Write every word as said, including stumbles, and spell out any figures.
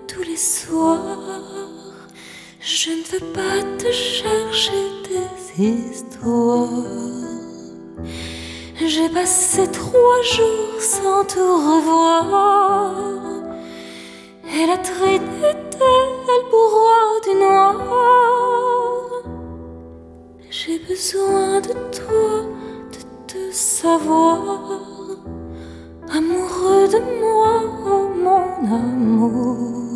tous les soirs. Je ne veux pas te chercher des histoires. J'ai passé trois jours sans te revoir, et la trinité, elle bourroie du noir. J'ai besoin de toi, de te savoir, amoureux de moi, oh mon amour.